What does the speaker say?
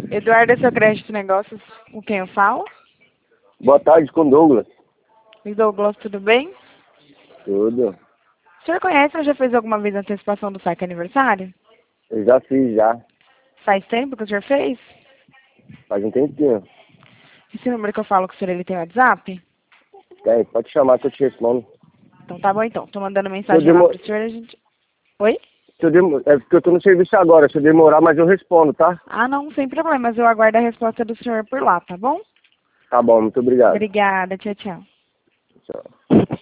Eduardo, é seu crédito negócios, com quem eu falo? Boa tarde, com Douglas. E Douglas, tudo bem? Tudo. O senhor conhece ou já fez alguma vez a antecipação do saque aniversário? Eu já fiz, já. Faz tempo que o senhor fez? Faz um tempinho. Esse número que eu falo com o senhor, ele tem WhatsApp? Tem, pode chamar que eu te respondo. Então tá bom então. Tô mandando mensagem lá pro senhor, a gente... Oi? É porque eu tô no serviço agora. Se eu demorar, mas eu respondo, tá? Ah, não, sem problemas. Eu aguardo a resposta do senhor por lá, tá bom? Tá bom, muito obrigado. Obrigada, tchau, tchau. Tchau.